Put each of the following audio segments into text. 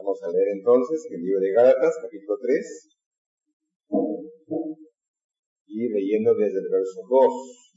Vamos a leer entonces el libro de Gálatas, capítulo 3, y leyendo desde el verso 2.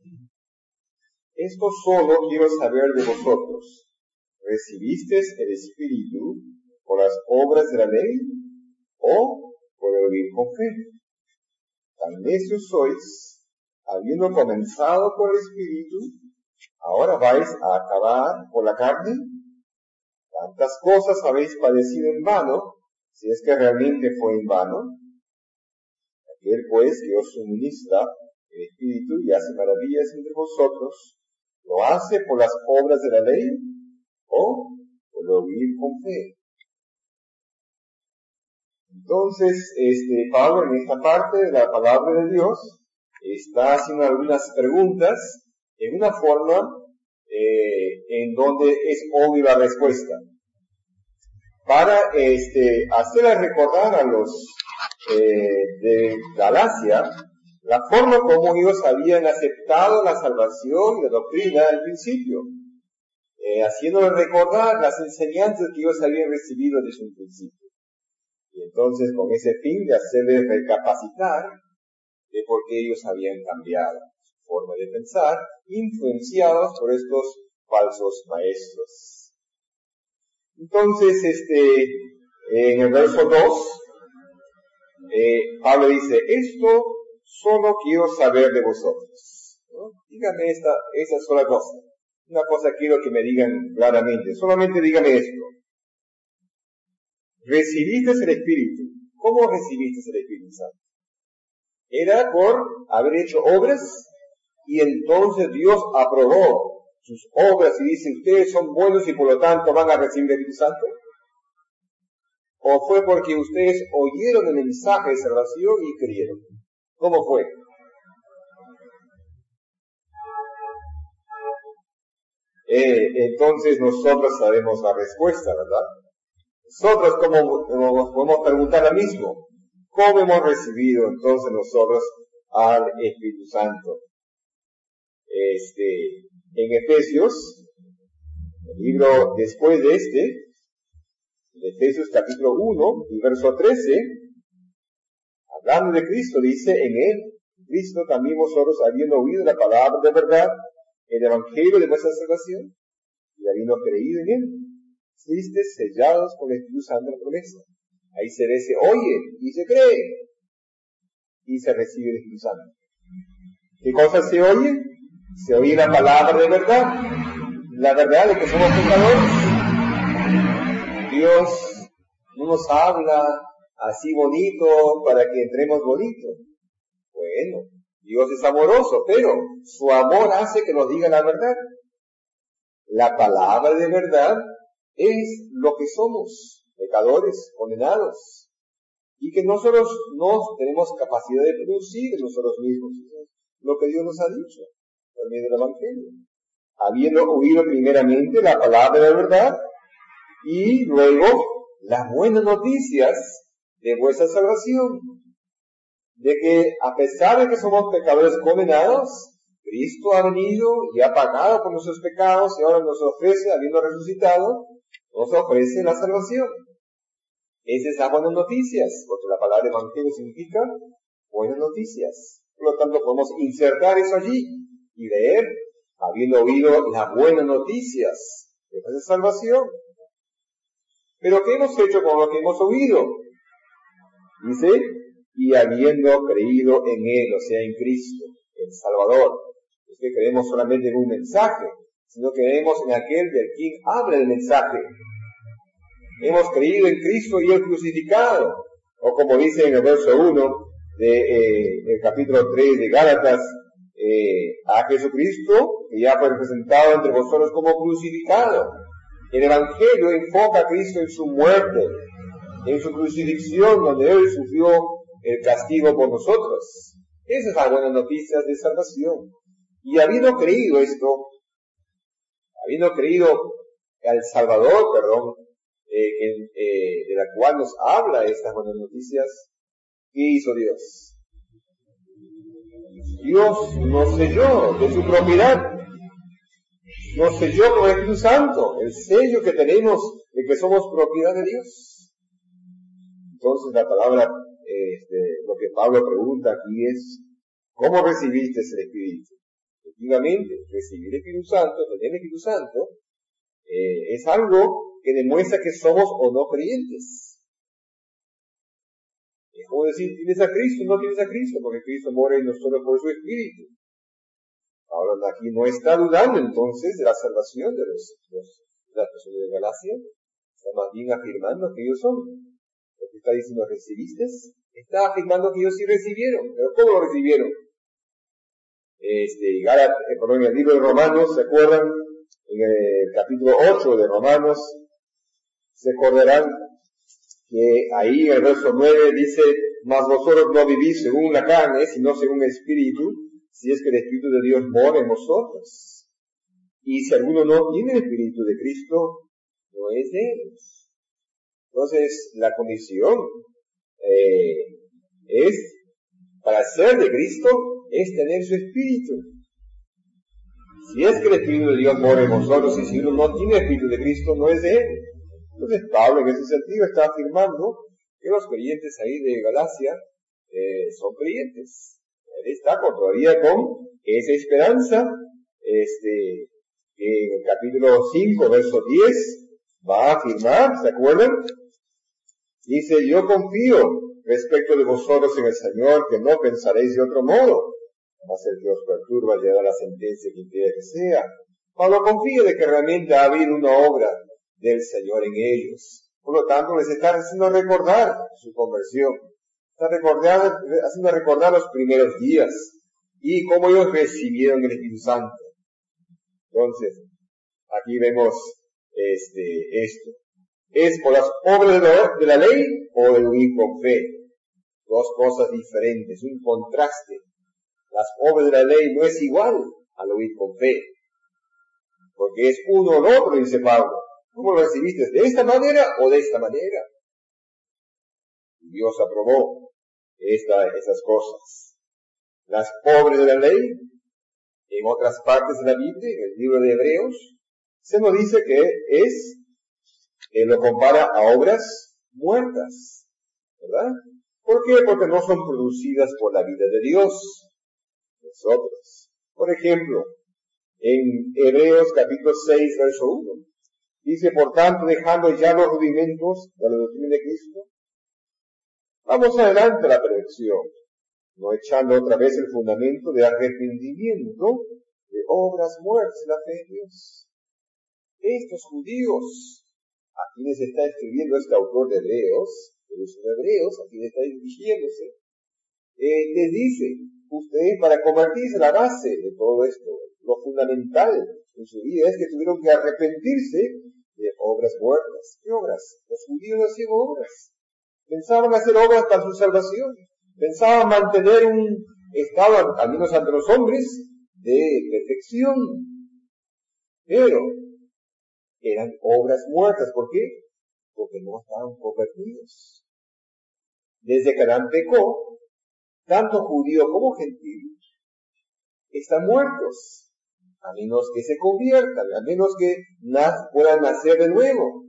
Esto solo quiero saber de vosotros. ¿Recibisteis el Espíritu por las obras de la ley o por el oír con fe? Tan necios sois, habiendo comenzado por el Espíritu, ¿ahora vais a acabar por la carne? Tantas cosas habéis padecido en vano, si es que realmente fue en vano. Aquel pues que os suministra el Espíritu y hace maravillas entre vosotros, ¿lo hace por las obras de la ley o por oír con fe? Entonces, Pablo en esta parte de la palabra de Dios está haciendo algunas preguntas en una forma en donde es obvia la respuesta. Para hacerles recordar a los de Galacia la forma como ellos habían aceptado la salvación y la doctrina al principio, haciéndoles recordar las enseñanzas que ellos habían recibido desde un principio. Y entonces con ese fin de hacerles recapacitar de por qué ellos habían cambiado su forma de pensar, influenciados por estos falsos maestros. Entonces, en el verso 2, Pablo dice, esto solo quiero saber de vosotros, ¿no? Dígame esa sola cosa. Una cosa quiero que me digan claramente, solamente dígame esto. ¿Recibiste el Espíritu? ¿Cómo recibiste el Espíritu Santo? ¿Era por haber hecho obras y entonces Dios aprobó sus obras y dice, ustedes son buenos y por lo tanto van a recibir el Espíritu Santo? ¿O fue porque ustedes oyeron el mensaje de salvación y creyeron? ¿Cómo fue? Entonces nosotros sabemos la respuesta, ¿verdad? Nosotros como nos podemos preguntar lo mismo. ¿Cómo hemos recibido entonces nosotros al Espíritu Santo? En Efesios, el libro después de Efesios capítulo 1 y verso 13, hablando de Cristo, dice, en él, Cristo también vosotros, habiendo oído la palabra de verdad, el evangelio de vuestra salvación, y habiendo creído en él, fuisteis sellados con el Espíritu Santo de la promesa. Ahí se oye y se cree, y se recibe el Espíritu Santo. ¿Qué cosa se oye? Se oye la palabra de verdad, la verdad de que somos pecadores. Dios no nos habla así bonito para que entremos bonito. Bueno, Dios es amoroso, pero su amor hace que nos diga la verdad. La palabra de verdad es lo que somos, pecadores, condenados, y que nosotros no tenemos capacidad de producir en nosotros mismos lo que Dios nos ha dicho por medio del Evangelio. Habiendo oído primeramente la palabra de verdad, y luego las buenas noticias de vuestra salvación, de que a pesar de que somos pecadores condenados, Cristo ha venido y ha pagado por nuestros pecados y ahora nos ofrece, habiendo resucitado, nos ofrece la salvación. Esas son las buenas noticias, porque la palabra evangelio significa buenas noticias. Por lo tanto, podemos insertar eso allí y leer, habiendo oído las buenas noticias de nuestra salvación. Pero ¿qué hemos hecho con lo que hemos oído? Dice, y habiendo creído en él, o sea, en Cristo, el Salvador. Es que creemos solamente en un mensaje, sino creemos en aquel del quien habla el mensaje. Hemos creído en Cristo y el crucificado, o como dice en el verso 1 del capítulo 3 de Gálatas, a Jesucristo, que ya fue representado entre vosotros como crucificado. El Evangelio enfoca a Cristo en su muerte, en su crucifixión, donde Él sufrió el castigo por nosotros. Esas son las buenas noticias de salvación. Y habiendo creído esto, habiendo creído al Salvador, de la cual nos habla estas buenas noticias, ¿qué hizo Dios? Dios nos selló de su propiedad. nos selló con el Espíritu Santo, el sello que tenemos de que somos propiedad de Dios. Entonces la palabra, lo que Pablo pregunta aquí es, ¿cómo recibiste el Espíritu? Efectivamente, recibir el Espíritu Santo, tener el Espíritu Santo, es algo que demuestra que somos o no creyentes. Es como decir, ¿tienes a Cristo o no tienes a Cristo? Porque Cristo mora en nosotros por su Espíritu. Ahora aquí no está dudando entonces de la salvación de las personas de Galacia, está más bien afirmando que ellos son. Lo que está diciendo, ¿recibiste? Está afirmando que ellos sí recibieron, pero ¿cómo lo recibieron? En el libro de Romanos, ¿se acuerdan? En el capítulo 8 de Romanos, se acordarán que ahí en el verso 9 dice, mas vosotros no vivís según la carne, sino según el Espíritu, si es que el Espíritu de Dios mora en vosotros. Y si alguno no tiene el Espíritu de Cristo, no es de él. Entonces, la condición para ser de Cristo, es tener su Espíritu. Si es que el Espíritu de Dios mora en vosotros, y si uno no tiene el Espíritu de Cristo, no es de él. Entonces Pablo en ese sentido está afirmando que los creyentes ahí de Galacia son creyentes. Él está todavía con esa esperanza, que en el capítulo 5, verso 10, va a afirmar, ¿se acuerdan? Dice, yo confío respecto de vosotros en el Señor, que no pensaréis de otro modo, mas el que os perturba llegará a la sentencia que quiera que sea. Pablo confía de que realmente ha habido una obra del Señor en ellos. Por lo tanto, les está haciendo recordar su conversión. Está haciendo recordar los primeros días y cómo ellos recibieron el Espíritu Santo. Entonces, aquí vemos esto. ¿Es por las obras de la ley o el oír con fe? Dos cosas diferentes, un contraste. Las obras de la ley no es igual al oír con fe, porque es uno o el otro, dice Pablo. ¿Cómo lo recibiste? ¿De esta manera o de esta manera? Dios aprobó esas cosas. Las obras de la ley, en otras partes de la Biblia, en el libro de Hebreos, se nos dice que lo compara a obras muertas, ¿verdad? ¿Por qué? Porque no son producidas por la vida de Dios. Nosotros. Por ejemplo, en Hebreos capítulo 6, verso 1, dice, por tanto, dejando ya los rudimentos de la doctrina de Cristo, vamos adelante a la perfección, no echando otra vez el fundamento de arrepentimiento de obras muertas en la fe de Dios. Estos judíos, a quienes está escribiendo este autor de Hebreos, a quienes está dirigiéndose, les dice, ustedes para convertirse la base de todo esto, lo fundamental en su vida es que tuvieron que arrepentirse de obras muertas. ¿Qué obras? Los judíos no hacían obras. Pensaban hacer obras para su salvación. Pensaban mantener un estado, al menos ante los hombres, de perfección. Pero eran obras muertas. ¿Por qué? Porque no estaban convertidos. Desde que Adán pecó, tanto judío como gentil están muertos, a menos que se conviertan, a menos que puedan nacer de nuevo.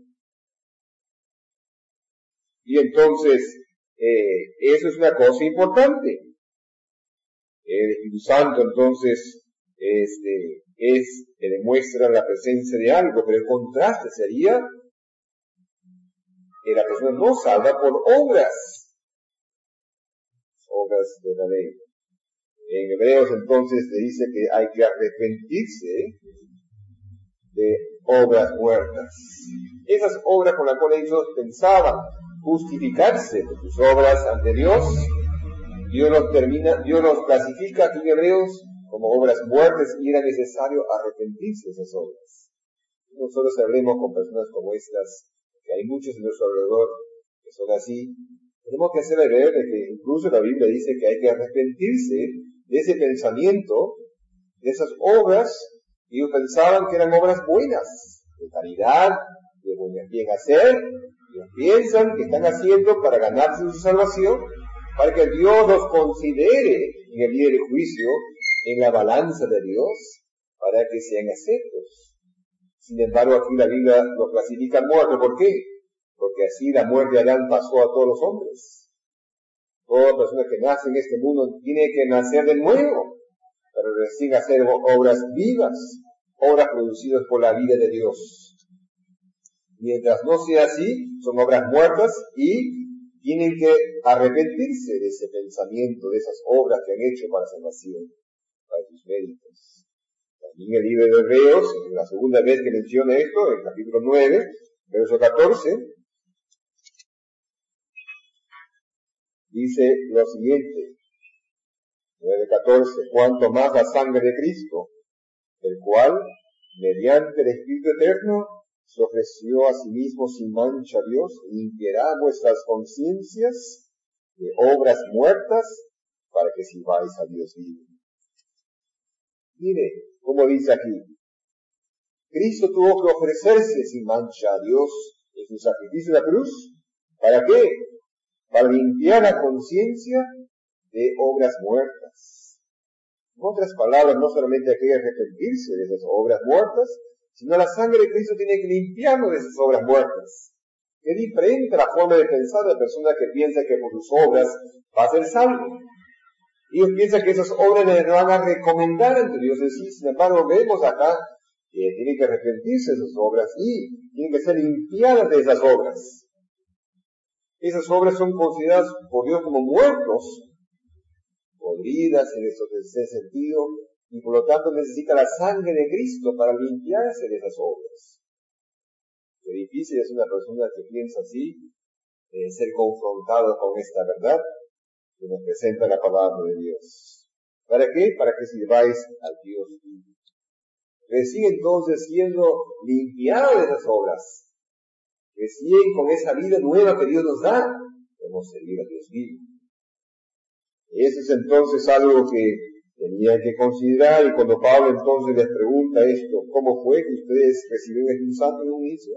Y entonces, eso es una cosa importante. El Espíritu Santo, entonces, es que demuestra la presencia de algo, pero el contraste sería que la persona no salva por obras de la ley. En Hebreos entonces le dice que hay que arrepentirse de obras muertas. Esas obras con las cuales ellos pensaban justificarse por sus obras ante Dios, Dios los clasifica aquí en Hebreos como obras muertas y era necesario arrepentirse de esas obras. Nosotros hablemos con personas como estas, que hay muchos en nuestro alrededor que son así. Tenemos que hacerle ver de que incluso la Biblia dice que hay que arrepentirse de ese pensamiento, de esas obras, y ellos pensaban que eran obras buenas, de caridad, de bien hacer, ellos piensan que están haciendo para ganarse su salvación, para que Dios los considere en el día del juicio, en la balanza de Dios, para que sean aceptos. Sin embargo, aquí la Biblia lo clasifica muerto. ¿Por qué? Porque así la muerte de Adán pasó a todos los hombres. Toda persona que nace en este mundo tiene que nacer de nuevo, pero recién hacer obras vivas, obras producidas por la vida de Dios. Mientras no sea así, son obras muertas y tienen que arrepentirse de ese pensamiento, de esas obras que han hecho para salvación, para sus méritos. También el libro de Hebreos, en la segunda vez que menciona esto, en el capítulo 9, verso 14, dice lo siguiente, 9:14, cuanto más la sangre de Cristo, el cual, mediante el Espíritu Eterno, se ofreció a sí mismo sin mancha a Dios, limpiará vuestras conciencias de obras muertas para que sirváis a Dios vivo. Mire cómo dice aquí, Cristo tuvo que ofrecerse sin mancha a Dios en su sacrificio de la cruz. ¿Para qué? Para limpiar la conciencia de obras muertas. En otras palabras, no solamente hay que arrepentirse de esas obras muertas, sino la sangre de Cristo tiene que limpiarnos de esas obras muertas. Es diferente la forma de pensar de la persona que piensa que por sus obras va a ser salvo. Ellos piensan que esas obras les van a recomendar ante Dios en sí. Sin embargo, vemos acá que tienen que arrepentirse de esas obras y tienen que ser limpiadas de esas obras. Esas obras son consideradas por Dios como muertos, podridas en ese sentido, y por lo tanto necesita la sangre de Cristo para limpiarse de esas obras. Qué difícil es una persona que piensa así, ser confrontado con esta verdad que nos presenta la palabra de Dios. ¿Para qué? Para que sirváis al Dios vivo. Recién entonces siendo limpiados de esas obras, recién con esa vida nueva que Dios nos da, podemos servir a Dios vivo. Eso es entonces algo que tenían que considerar, y cuando Pablo entonces les pregunta esto, ¿cómo fue que ustedes recibieron el Espíritu Santo en un inicio?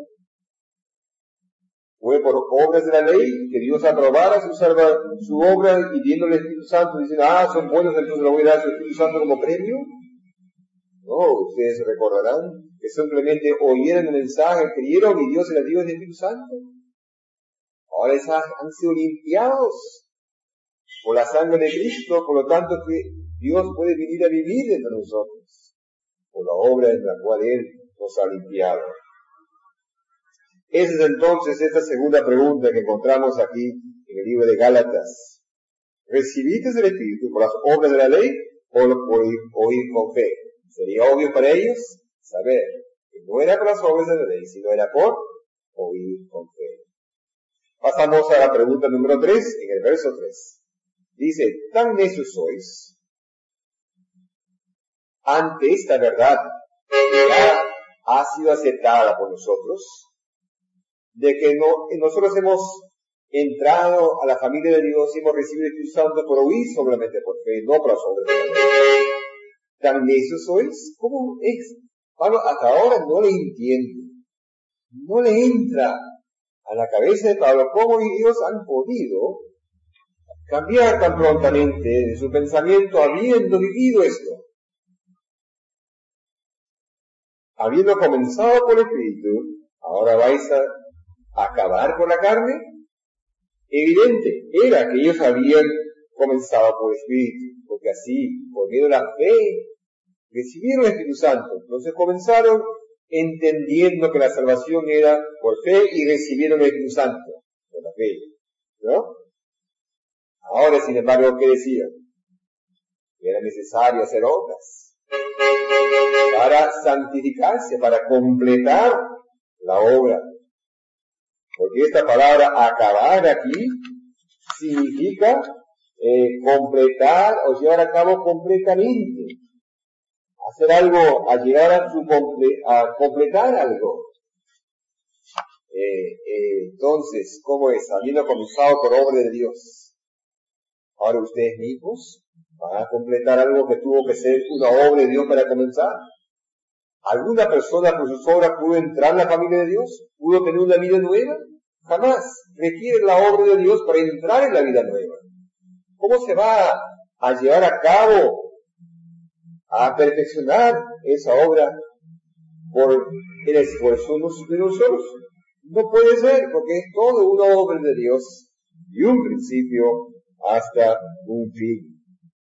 Fue por obras de la ley, que Dios aprobara su obra y viendo el Espíritu Santo diciendo, son buenos, entonces le voy a dar su Espíritu Santo como premio. No, ustedes recordarán que simplemente oyeron el mensaje, creyeron y Dios se les dio el Espíritu Santo. Ahora han sido limpiados por la sangre de Cristo, por lo tanto que Dios puede venir a vivir entre nosotros, por la obra en la cual Él nos ha limpiado. Esa es entonces esta segunda pregunta que encontramos aquí en el libro de Gálatas. ¿Recibiste el Espíritu por las obras de la ley o por oír con fe? Sería obvio para ellos saber que no era por las obras de la ley, sino era por oír con fe. Pasamos a la pregunta número 3, en el verso 3. Dice, tan necios sois ante esta verdad que ya ha sido aceptada por nosotros, de que nosotros hemos entrado a la familia de Dios y hemos recibido el Espíritu Santo por oír solamente por fe, no por las obras de la ley. ¿Tan necios sois? ¿Cómo es? Pablo hasta ahora no le entiende, no le entra a la cabeza de Pablo cómo ellos han podido cambiar tan prontamente de su pensamiento habiendo vivido esto. Habiendo comenzado por el Espíritu, ahora vais a acabar por la carne. Evidente era que ellos habían comenzado por el Espíritu, porque así, por medio de la fe, recibieron el Espíritu Santo. Entonces comenzaron entendiendo que la salvación era por fe y recibieron el Espíritu Santo, por la fe, ¿no? Ahora, sin embargo, ¿qué decían? Que era necesario hacer obras para santificarse, para completar la obra. Porque esta palabra acabar aquí significa completar o llevar a cabo completamente. Hacer algo, a llegar a completar algo. Entonces, ¿cómo es? Habiendo comenzado por obra de Dios. Ahora ustedes mismos van a completar algo que tuvo que ser una obra de Dios para comenzar. ¿Alguna persona por sus obras pudo entrar en la familia de Dios? ¿Pudo tener una vida nueva? Jamás. Requiere la obra de Dios para entrar en la vida nueva. ¿Cómo se va a llevar a cabo, a perfeccionar esa obra? por el esfuerzo de nosotros. No puede ser, porque es todo una obra de Dios, de un principio hasta un fin.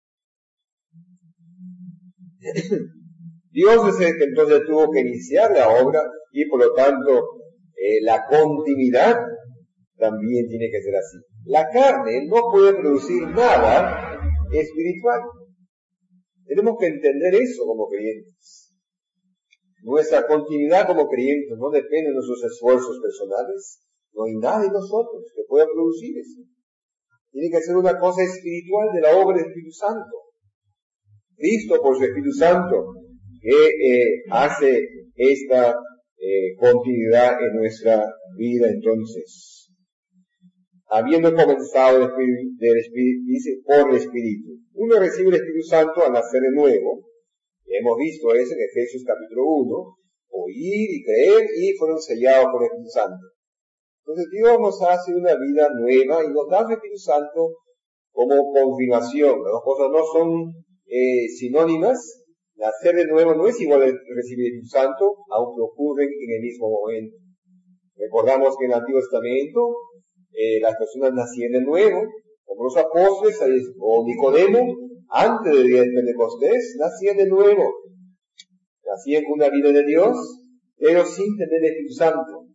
Dios es el que entonces tuvo que iniciar la obra y por lo tanto la continuidad también tiene que ser así. La carne no puede producir nada espiritual. Tenemos que entender eso como creyentes. Nuestra continuidad como creyentes no depende de nuestros esfuerzos personales. No hay nada en nosotros que pueda producir eso. Tiene que ser una cosa espiritual de la obra del Espíritu Santo. Cristo, por su Espíritu Santo, que hace esta continuidad en nuestra vida. Entonces, habiendo comenzado dice, por el Espíritu. Uno recibe el Espíritu Santo al nacer de nuevo. Hemos visto eso en Efesios capítulo 1. Oír y creer y fueron sellados por el Espíritu Santo. Entonces Dios nos hace una vida nueva y nos da el Espíritu Santo como confirmación. Las dos cosas no son sinónimas. Nacer de nuevo no es igual a recibir el Espíritu Santo, aunque ocurren en el mismo momento. Recordamos que en el Antiguo Testamento las personas nacían de nuevo, como los apóstoles o Nicodemo, antes del día de Pentecostés, nacían de nuevo. Nacían con una vida de Dios, pero sin tener el Espíritu Santo.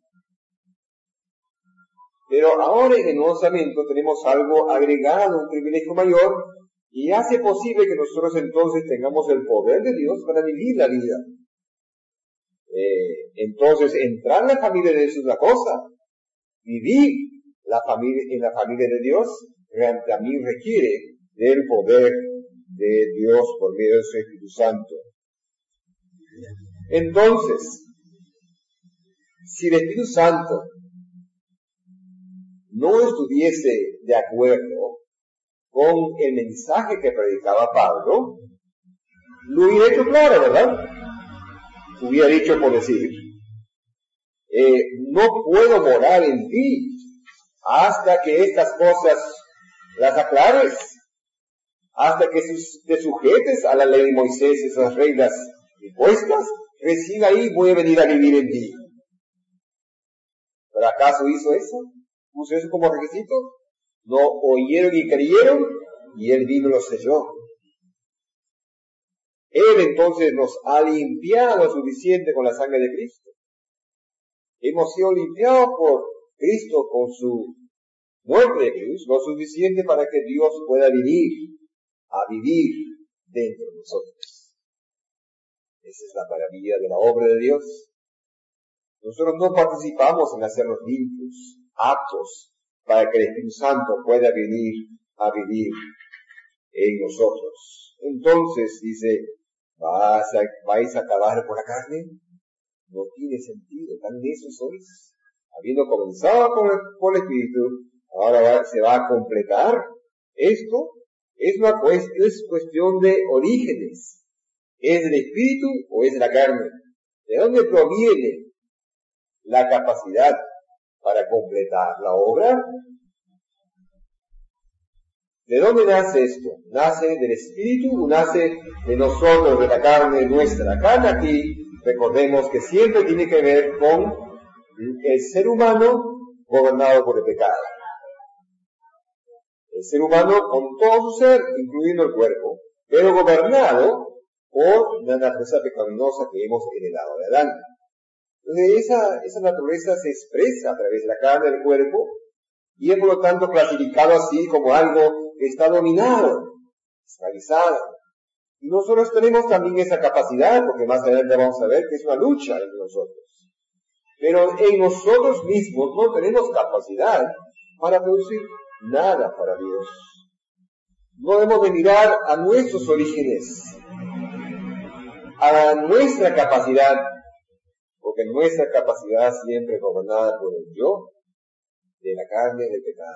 Pero ahora en el Nuevo Testamento tenemos algo agregado, un privilegio mayor, y hace posible que nosotros entonces tengamos el poder de Dios para vivir la vida. Entonces, entrar en la familia de Dios es una cosa. Vivir en la familia de Dios también requiere del poder de Dios por medio de su Espíritu Santo. Entonces, si el Espíritu Santo no estuviese de acuerdo con el mensaje que predicaba Pablo, lo hubiera hecho claro, ¿verdad? Hubiera dicho, por decir, no puedo morar en ti hasta que estas cosas las aclares, hasta que te sujetes a la ley de Moisés, esas reglas impuestas, recién ahí voy a venir a vivir en ti. ¿Pero acaso hizo eso? ¿Puso eso como requisito? No oyeron y creyeron, y Él vino y los selló. Él entonces nos ha limpiado lo suficiente con la sangre de Cristo. Hemos sido limpiados por Cristo con su muerte de cruz, lo suficiente para que Dios pueda venir a vivir dentro de nosotros. Esa es la maravilla de la obra de Dios. Nosotros no participamos en hacernos limpios, aptos, para que el Espíritu Santo pueda venir a vivir en nosotros. Entonces, dice, ¿vais a acabar por la carne? No tiene sentido, tan necios sois. Habiendo comenzado por el Espíritu, ahora se va a completar. Esto es cuestión de orígenes. ¿Es del Espíritu o es de la carne? ¿De dónde proviene la capacidad para completar la obra? ¿De dónde nace esto? ¿Nace del Espíritu o nace de nosotros, de la carne nuestra? La carne aquí, recordemos que siempre tiene que ver con el ser humano gobernado por el pecado. El ser humano con todo su ser, incluyendo el cuerpo, pero gobernado por la naturaleza pecaminosa que hemos heredado de Adán. Entonces esa naturaleza se expresa a través de la carne del cuerpo y es por lo tanto clasificado así como algo que está dominado, esclavizado. Y nosotros tenemos también esa capacidad, porque más adelante vamos a ver que es una lucha entre nosotros. Pero en nosotros mismos no tenemos capacidad para producir nada para Dios. No debemos de mirar a nuestros orígenes, a nuestra capacidad, porque nuestra capacidad siempre es gobernada por el yo, de la carne del pecado.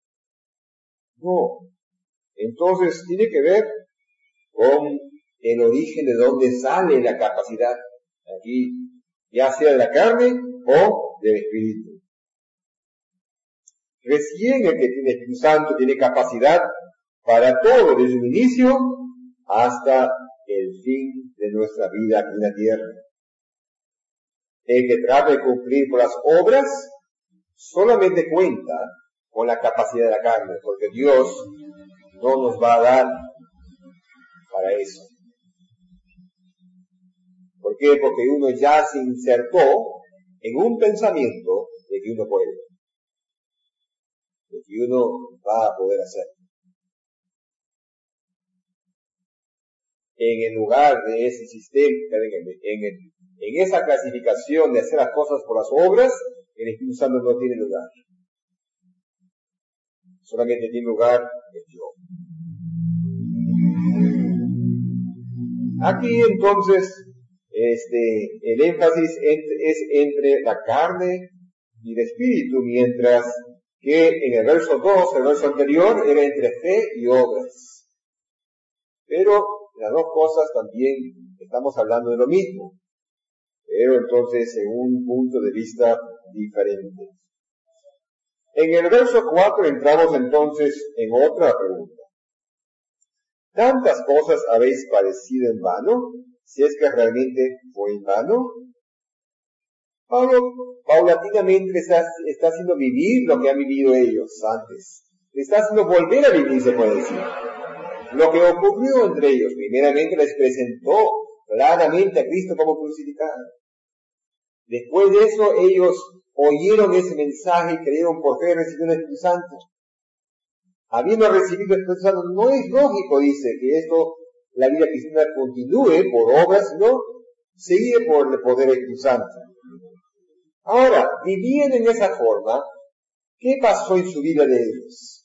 No. Entonces tiene que ver con el origen de donde sale la capacidad. Aquí, ya sea de la carne o del Espíritu. Recién el que tiene Espíritu Santo tiene capacidad para todo, desde el inicio hasta el fin de nuestra vida aquí en la tierra. El que trata de cumplir con las obras solamente cuenta con la capacidad de la carne, porque Dios no nos va a dar para eso. ¿Por qué? Porque uno ya se insertó en un pensamiento de que uno puede, de que uno va a poder hacer. En el lugar de ese sistema, en esa clasificación de hacer las cosas por las obras, el Espíritu Santo no tiene lugar. Solamente tiene lugar el yo. Aquí entonces, el énfasis es entre la carne y el espíritu, mientras que en el verso 2, el verso anterior, era entre fe y obras. Pero las dos cosas también estamos hablando de lo mismo, pero entonces en un punto de vista diferente. En el verso 4 entramos entonces en otra pregunta. ¿Tantas cosas habéis padecido en vano? Si es que realmente fue en vano. Pablo paulatinamente les está haciendo vivir lo que han vivido ellos antes. Les está haciendo volver a vivir, se puede decir. Lo que ocurrió entre ellos, primeramente les presentó claramente a Cristo como crucificado. Después de eso, ellos oyeron ese mensaje y creyeron por fe y recibieron el Espíritu Santo. Habiendo recibido el Espíritu Santo, no es lógico, dice, que esto, la vida cristiana continúe por obras, sino sigue por el poder del Espíritu Santo. Ahora, viviendo en esa forma, ¿qué pasó en su vida de ellos?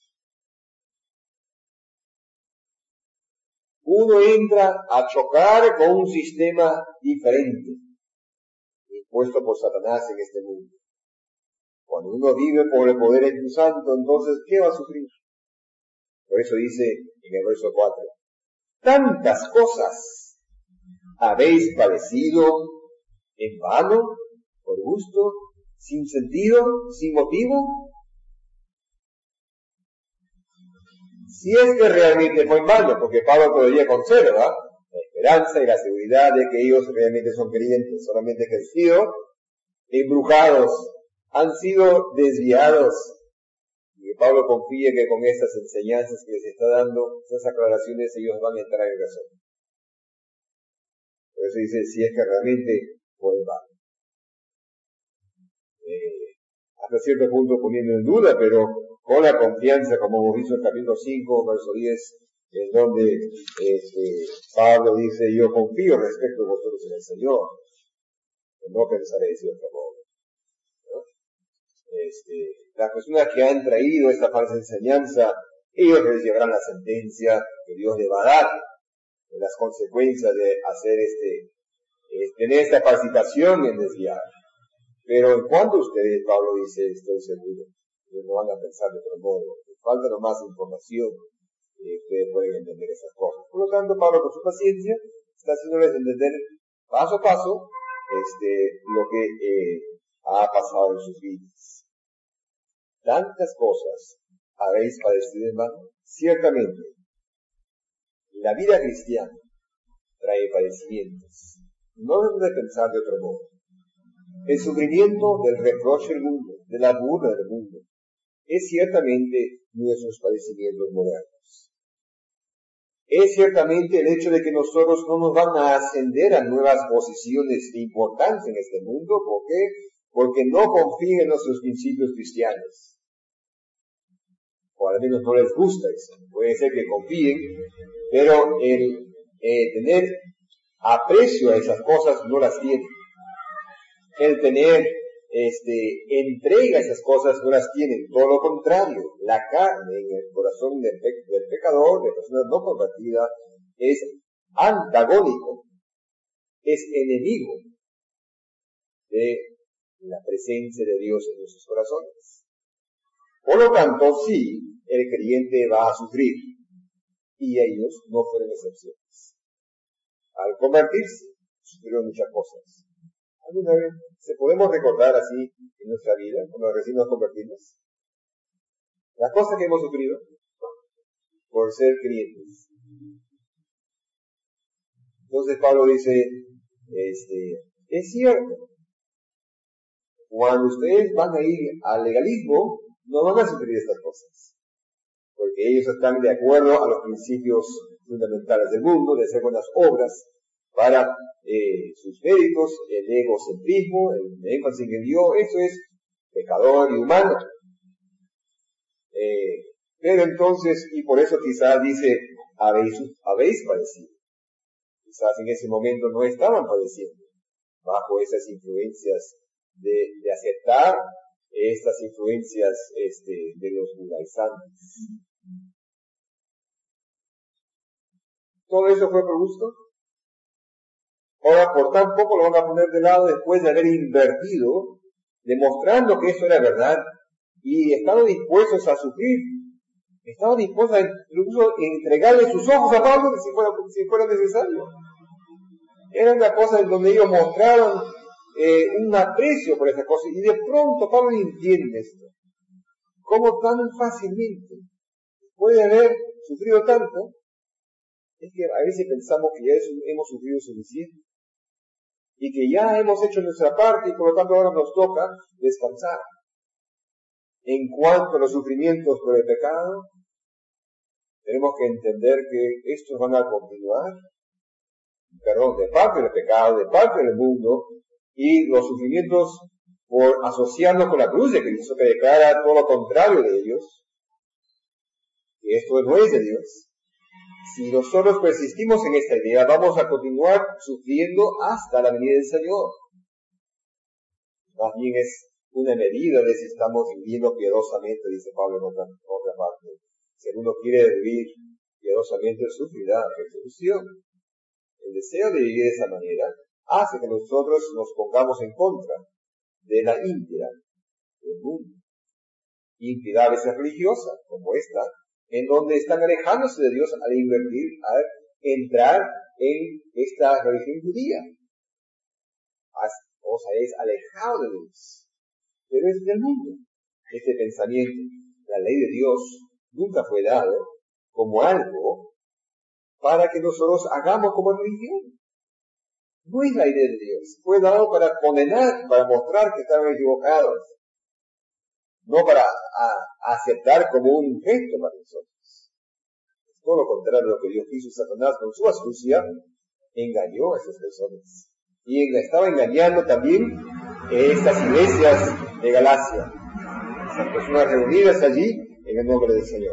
Uno entra a chocar con un sistema diferente, impuesto por Satanás en este mundo. Cuando uno vive por el poder del Espíritu Santo, entonces, ¿qué va a sufrir? Por eso dice en el verso 4, tantas cosas habéis padecido en vano, por gusto, sin sentido, sin motivo. Si es que realmente fue en vano, porque Pablo todavía conserva la esperanza y la seguridad de que ellos realmente son creyentes, solamente que han sido embrujados, han sido desviados. Y Pablo confía que con estas enseñanzas que les está dando, esas aclaraciones, ellos van a entrar en razón. Por eso dice, si es que realmente fue en vano. Hasta cierto punto poniendo en duda, pero con la confianza, como hemos visto en el capítulo 5, verso 10, en donde Pablo dice, yo confío respecto a vosotros en el Señor, no pensaréis de otro modo. ¿No? Las personas que han traído esta falsa enseñanza, ellos les llevarán la sentencia que Dios les va a dar, las consecuencias de hacer tener esta participación en desviar. Pero en cuanto a ustedes, Pablo dice, estoy seguro, ellos no van a pensar de otro modo, falta nomás información, ustedes pueden entender esas cosas. Por lo tanto, Pablo con su paciencia está haciéndoles entender paso a paso lo que ha pasado en sus vidas. Tantas cosas habéis padecido en vano. Ciertamente, la vida cristiana trae padecimientos. No debemos de pensar de otro modo. El sufrimiento del reproche del mundo, de la burla del mundo, es ciertamente nuestros padecimientos modernos. Es ciertamente el hecho de que nosotros no nos van a ascender a nuevas posiciones de importancia en este mundo. ¿Por qué? Porque no confían en nuestros principios cristianos. O al menos no les gusta eso. Puede ser que confíen, pero el tener aprecio a esas cosas no las tienen. El tener entrega a esas cosas no las tienen. Todo lo contrario, la carne en el corazón del pecador, de personas no convertidas, es antagónico, es enemigo de la presencia de Dios en nuestros corazones. Por lo tanto, sí, el creyente va a sufrir, y ellos no fueron excepciones. Al convertirse, sufrieron muchas cosas. ¿Alguna vez se podemos recordar así en nuestra vida, cuando recién nos convertimos? Las cosas que hemos sufrido por ser creyentes. Entonces Pablo dice, es cierto, Cuando ustedes van a ir al legalismo, no van a sufrir estas cosas. Porque ellos están de acuerdo a los principios fundamentales del mundo, de hacer buenas obras para sus méritos, el egocentrismo, el énfasis en Dios, eso es pecador y humano. Pero entonces, y por eso quizás dice, habéis padecido. Quizás en ese momento no estaban padeciendo bajo esas influencias de aceptar estas influencias de los judaizantes. ¿Todo eso fue por gusto? Ahora, por tan poco lo van a poner de lado después de haber invertido, demostrando que eso era verdad, y estaban dispuestos a sufrir, estaban dispuestos a incluso entregarle sus ojos a Pablo si fuera necesario. Era una cosa en donde ellos mostraban un aprecio por esa cosa, y de pronto Pablo entiende esto. ¿Cómo tan fácilmente puede haber sufrido tanto? Es que a veces pensamos que ya hemos sufrido suficiente y que ya hemos hecho nuestra parte y por lo tanto ahora nos toca descansar. En cuanto a los sufrimientos por el pecado, tenemos que entender que estos van a continuar, de parte del pecado, de parte del mundo, y los sufrimientos por asociarnos con la cruz de Cristo, que declara todo lo contrario de ellos, que esto no es de Dios. Si nosotros persistimos en esta idea, vamos a continuar sufriendo hasta la venida del Señor. Más bien es una medida de si estamos viviendo piadosamente, dice Pablo en otra parte. Si uno quiere vivir piadosamente, sufrirá persecución. El deseo de vivir de esa manera hace que nosotros nos pongamos en contra de la impiedad del mundo. Impiedad a veces religiosa, como esta, en donde están alejándose de Dios al entrar en esta religión judía. O sea, es alejado de Dios. Pero es del mundo. Este pensamiento, la ley de Dios, nunca fue dado como algo para que nosotros hagamos como religión. No es la idea de Dios. Fue dado para condenar, para mostrar que estaban equivocados. No para aceptar como un gesto para nosotros. Es todo lo contrario de lo que Dios quiso. Satanás con su astucia engañó a esas personas. Y estaba engañando también estas iglesias de Galacia. Esas personas reunidas allí en el nombre del Señor.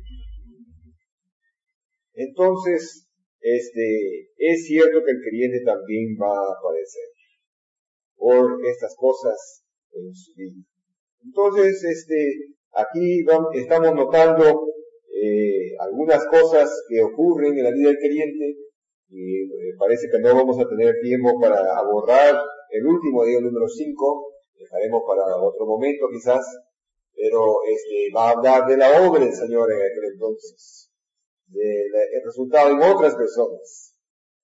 Entonces, es cierto que el creyente también va a padecer por estas cosas en su vida. Entonces, aquí estamos notando algunas cosas que ocurren en la vida del creyente y parece que no vamos a tener tiempo para abordar el último día, número 5, dejaremos para otro momento quizás, pero va a hablar de la obra del Señor en aquel entonces, del resultado en otras personas.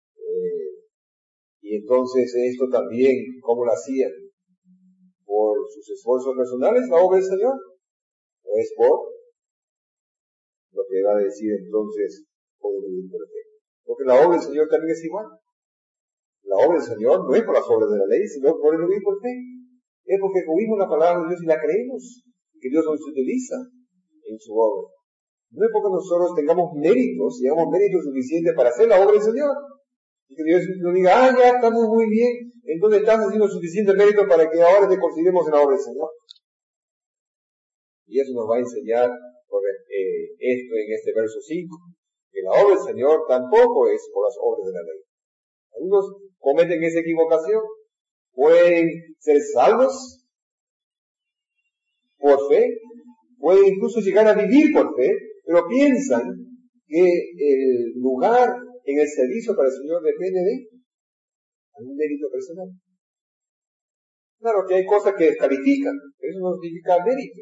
Y entonces esto también, ¿cómo lo hacían? ¿Por sus esfuerzos personales, la obra del Señor? ¿O es por lo que va a decir entonces, por vivir por fe? Porque la obra del Señor también es igual. La obra del Señor no es por las obras de la ley, sino por el vivir por fe. Es porque oímos la palabra de Dios y la creemos, que Dios nos utiliza en su obra. No es porque nosotros tengamos méritos, digamos méritos suficientes para hacer la obra del Señor. Y que Dios nos diga, ya estamos muy bien, entonces estás haciendo suficiente mérito para que ahora te consideremos en la obra del Señor. Y eso nos va a enseñar por esto en este verso 5, que la obra del Señor tampoco es por las obras de la ley. Algunos cometen esa equivocación, pueden ser salvos por fe, pueden incluso llegar a vivir por fe, pero piensan que el lugar en el servicio para el Señor depende de algún mérito personal. Claro que hay cosas que descalifican, pero eso no significa mérito.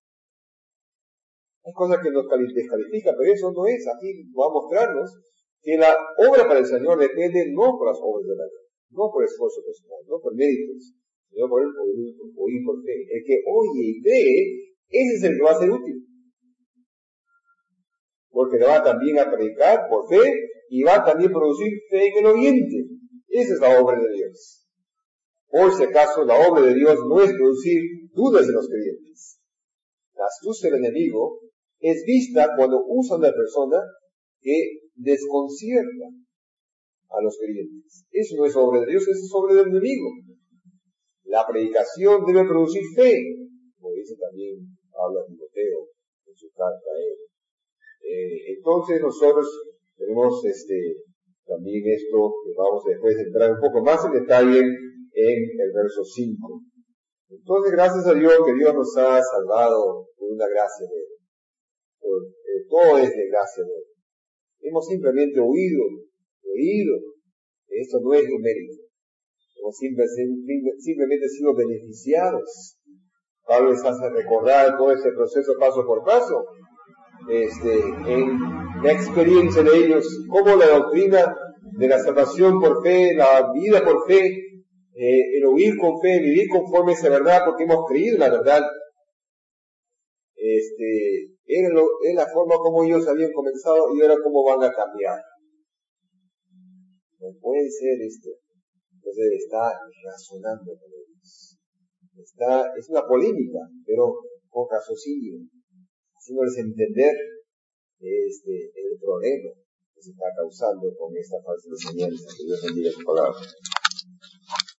Hay cosas que nos descalifican, pero eso no es. Aquí va a mostrarnos que la obra para el Señor depende no por las obras de la ley, no por esfuerzo personal, no por méritos, sino por el oír por fe. El que oye y cree, ese es el que va a ser útil. Porque le va también a predicar por fe y va también a producir fe en el oyente. Esa es la obra de Dios. Por si acaso, la obra de Dios no es producir dudas en los creyentes. La astucia del enemigo es vista cuando usa una persona que desconcierta a los creyentes. Eso no es obra de Dios, eso es obra del enemigo. La predicación debe producir fe, como dice también habla Timoteo en su carta a él. Entonces nosotros tenemos también esto que vamos después a entrar un poco más en detalle en el verso 5. Entonces, gracias a Dios que Dios nos ha salvado por una gracia de Él. Todo es de gracia de Él. Hemos simplemente oído. Esto no es un mérito. Hemos simplemente sido beneficiados. Pablo les hace recordar todo ese proceso paso por paso. En la experiencia de ellos, cómo la doctrina de la salvación por fe, la vida por fe, el oír con fe, vivir conforme a esa verdad, porque hemos creído en la verdad, era la forma como ellos habían comenzado y ahora cómo van a cambiar. No puede ser esto. Entonces está razonando con ellos. Es una polémica, pero con raciocinio, haciéndoles entender el problema que se está causando con esta falsa enseñanza. Que Dios bendiga su palabra.